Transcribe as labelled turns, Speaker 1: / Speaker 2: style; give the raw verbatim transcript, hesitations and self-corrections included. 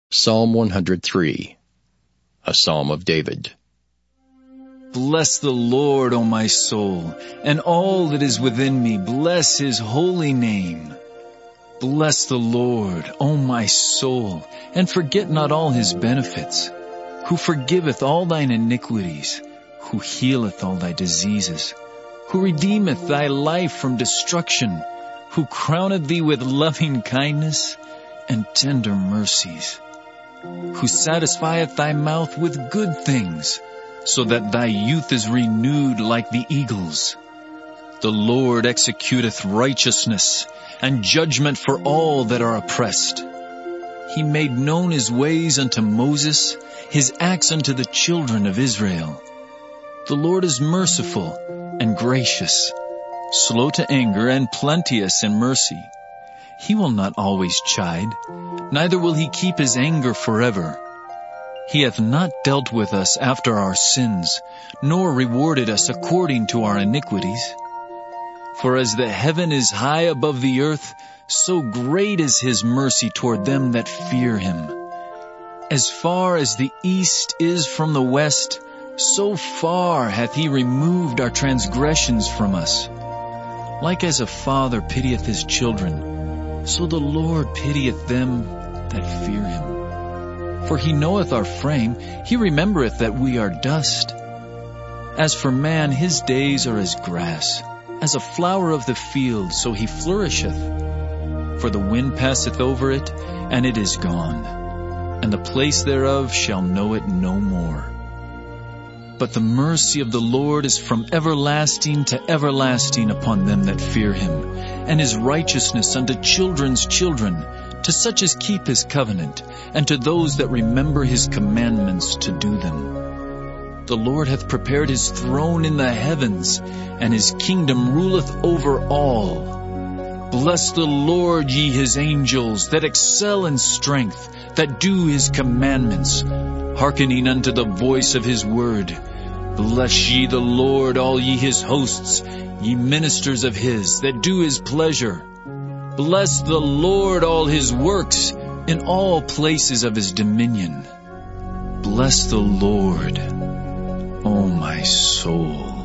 Speaker 1: Psalm one hundred three, a psalm of David.
Speaker 2: Bless the Lord, O my soul, and all that is within me, bless his holy name. Bless the Lord, O my soul, and forget not all his benefits, who forgiveth all thine iniquities, who healeth all thy diseases, who redeemeth thy life from destruction, who crowneth thee with loving kindness and tender mercies, who satisfieth thy mouth with good things, so that thy youth is renewed like the eagles. The Lord executeth righteousness and judgment for all that are oppressed. He made known his ways unto Moses, his acts unto the children of Israel. The Lord is merciful and gracious, slow to anger and plenteous in mercy. He will not always chide, neither will he keep his anger forever. He hath not dealt with us after our sins, nor rewarded us according to our iniquities. For as the heaven is high above the earth, so great is his mercy toward them that fear him. As far as the east is from the west, so far hath he removed our transgressions from us. Like as a father pitieth his children, so the Lord pitieth them that fear him. For he knoweth our frame, he remembereth that we are dust. As for man, his days are as grass, as a flower of the field, so he flourisheth. For the wind passeth over it, and it is gone, and the place thereof shall know it no more. But the mercy of the Lord is from everlasting to everlasting upon them that fear him, and his righteousness unto children's children, to such as keep his covenant, and to those that remember his commandments to do them. The Lord hath prepared his throne in the heavens, and his kingdom ruleth over all. Bless the Lord, ye his angels, that excel in strength, that do his commandments, hearkening unto the voice of his word. Bless ye the Lord, all ye his hosts, ye ministers of his, that do his pleasure. Bless the Lord, all his works, in all places of his dominion. Bless the Lord, O my soul.